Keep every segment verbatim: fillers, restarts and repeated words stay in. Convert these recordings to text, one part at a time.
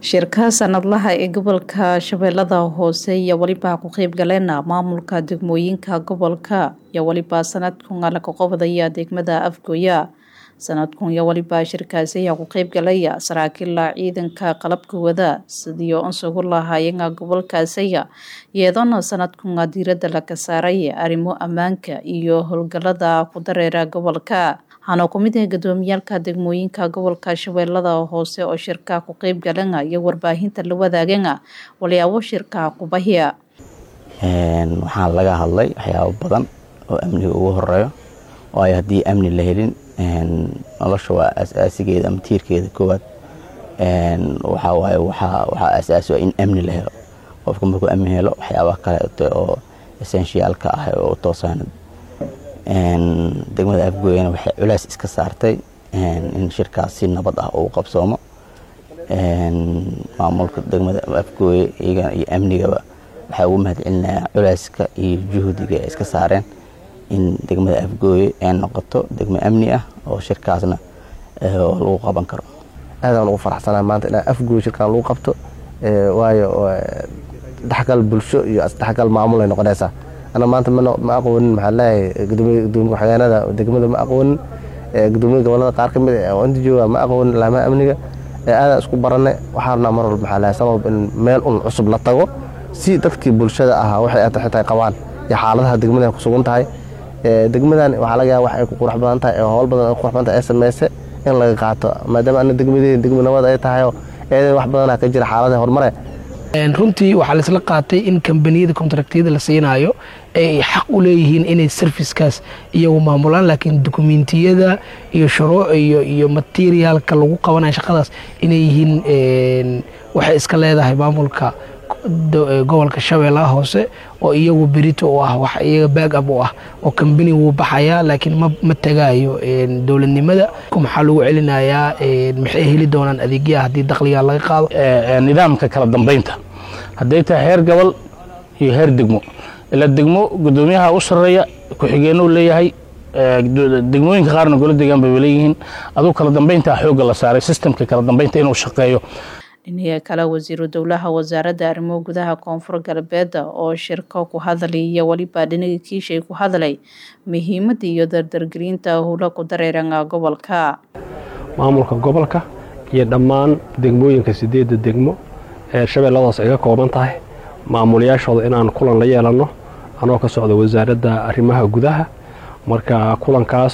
Shirka sanadlaha ee gobolka Shabeellada Hoose iyo waliba ku qayb galeena maamulka degmooyinka gobolka iyo waliba sanadkan la ka qabadaya degmada Afgoya sanadkan iyo waliba shirkaasi ayaa ku qayb galaya saraakiil ciidanka qalabka wada sidii oo sugu lahaayeen gobolkaasi iyadoo sanadkan diiradda la ka saaray arrimo ammaanka iyo howlgallada ku dareera gobolka waxaana ku mid ah gudoomiyaalka degmooyinka gobolka Shabeellada Hoose oo shirka ku qayb galanaya iyo warbaahinta la wadaagana waliyaabo shirka ku bahiya een waxaan laga hadlay waxyaabo badan oo amniga ugu horeeyo oo ay hadii amni la helin een nolosha waa asaasigeeda ama tiirkeeda koowaad een waxa waaye waxa waxa asaas ah in amni la helo qofka markuu amni helo waxyaabo kale oo essentialka ah oo toosan een degmada Afgoyana waxay culays iska saartay in shirkaasi nabad ah oo qabsoomo een maamulka degmada Afgoy iyo amniga waxa uu mahadcelinayaa culayska iyo juhdiga iska saareen in degmada Afgoy ay noqoto degmo amni ah oo shirkaasna lagu qaban karo aad aan ugu faraxsanahay maanta in Afgoy shirkaan lagu qabto waayo dhaxgal bulsho iyo dhaxgal maamul ay noqonaysaa أنا ما أنت من ما أقول محلي قدوم قدوم حيانا ودقمة ما أقول قدوم قبلنا قارك وعندي جوا ما أقول لا ما أمني أنا أسكو برنا وحارنا مرة المحلي سبب إن مال عصب لطجو سي تذكي بالشدة أها واحد حتى قوان يا حالتها دقمة خصوصا تاي دقمة وحلاقة واحد يقول رح بدنا تاي هول بدنا نقول رح بدنا إس إم إس إن لا قاطع ما دام أنا دقمة دي دقمة نواد أي تاي إيه واحد بدنا كجرا حالتها هول مرة runtii waxaa la isla qaatay in kambaniyada kontraktyada la siinayo ay xaq u leeyihiin inay servicekaas iyagu maamulaan laakiin dokumentiyada iyo shuruuc iyo iyo materialka lagu qabanayo shaqadaas inay yihiin waxay iska leedahay maamulka gobolka Shabeellaha Hoose oo iyagu berito oo ah wax iyaga back up oo ah oo kambani uu baxaya laakiin ma ma tagaayo dawladnimada kuma xal ugu celinayaa maxay heli doonaan adeegyaha hadii dakhliga laga qaado nidaamka kala dambeynta haday tahay heer gobol iyo heer degmo ila degmo gudoomiyaha u sareeya ku xigeenno leeyahay degmooyinka qaarna golo deegaan bay leeyihiin adoo kala dambeynta xoog la saaray systemka kala dambeynta inuu shaqeeyo dhinaca kale wasiiru dawlaha wasaaradda arrimaha gudaha koonfur galbeed oo shirka ku hadlay waliba dhinaca kiishay ku hadlay muhiimadda iyo dardargelinta howlaha ku dareeranga gobolka maamulka gobolka iyo dhammaan degmooyinka sideed degmo ee Shabeelladaas ay ka kooban tahay maamulayaashooda inaan kulan la yeelano anoo ka socdo wasaaradda arrimaha gudaha marka kulankaas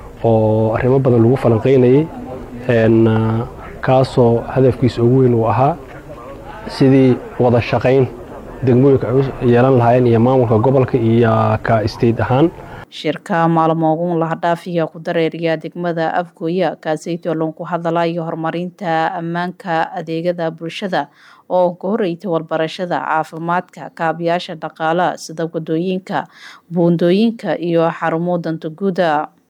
oo arrimo badan lagu falanqeynayay een kaasoo hadafkiisa ugu weyn uu ahaa sidii wada shaqayn degmooyinka yeelan lahaayeen iyo maamulka gobolka iyo ka state ahaan shirka maalmoodun la dhaafiya ku dareeriya degmada Afgoya kaasayto loon ku hadlayo horumarinta ammaanka adeegyada bulshada oo goorayta walbarashada caafimaadka kaabiyaasha dhaqaalaha sida wadooyinka buundooyinka iyo xarumo danta guud